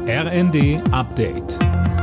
RND Update.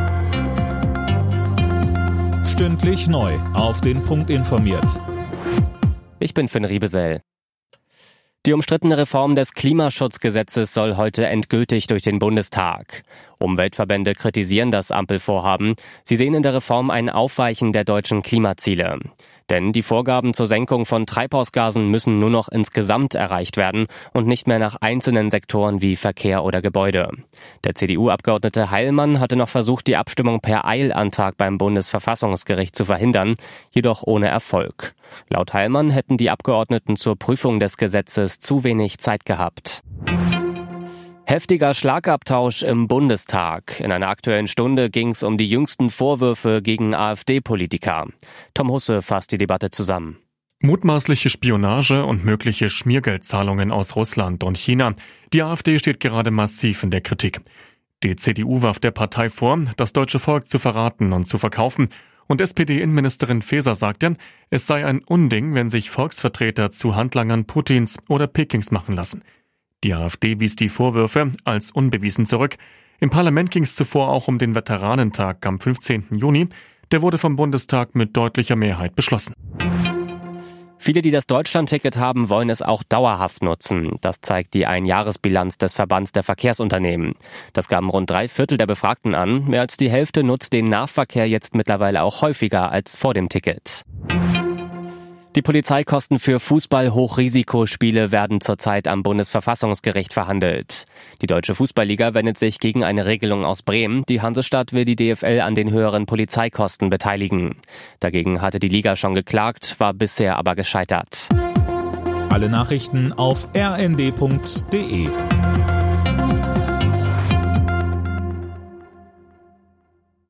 Stündlich neu auf den Punkt informiert. Ich bin Finn Riebesell. Die umstrittene Reform des Klimaschutzgesetzes soll heute endgültig durch den Bundestag. Umweltverbände kritisieren das Ampelvorhaben. Sie sehen in der Reform ein Aufweichen der deutschen Klimaziele. Denn die Vorgaben zur Senkung von Treibhausgasen müssen nur noch insgesamt erreicht werden und nicht mehr nach einzelnen Sektoren wie Verkehr oder Gebäude. Der CDU-Abgeordnete Heilmann hatte noch versucht, die Abstimmung per Eilantrag beim Bundesverfassungsgericht zu verhindern, jedoch ohne Erfolg. Laut Heilmann hätten die Abgeordneten zur Prüfung des Gesetzes zu wenig Zeit gehabt. Heftiger Schlagabtausch im Bundestag. In einer Aktuellen Stunde ging es um die jüngsten Vorwürfe gegen AfD-Politiker. Tom Husse fasst die Debatte zusammen. Mutmaßliche Spionage und mögliche Schmiergeldzahlungen aus Russland und China. Die AfD steht gerade massiv in der Kritik. Die CDU warf der Partei vor, das deutsche Volk zu verraten und zu verkaufen. Und SPD-Innenministerin Faeser sagte, es sei ein Unding, wenn sich Volksvertreter zu Handlangern Putins oder Pekings machen lassen. Die AfD wies die Vorwürfe als unbewiesen zurück. Im Parlament ging es zuvor auch um den Veteranentag am 15. Juni. Der wurde vom Bundestag mit deutlicher Mehrheit beschlossen. Viele, die das Deutschlandticket haben, wollen es auch dauerhaft nutzen. Das zeigt die Einjahresbilanz des Verbands der Verkehrsunternehmen. Das gaben rund 3/4 der Befragten an. Mehr als die Hälfte nutzt den Nahverkehr jetzt mittlerweile auch häufiger als vor dem Ticket. Die Polizeikosten für Fußball-Hochrisikospiele werden zurzeit am Bundesverfassungsgericht verhandelt. Die Deutsche Fußballliga wendet sich gegen eine Regelung aus Bremen. Die Hansestadt will die DFL an den höheren Polizeikosten beteiligen. Dagegen hatte die Liga schon geklagt, war bisher aber gescheitert. Alle Nachrichten auf rnd.de.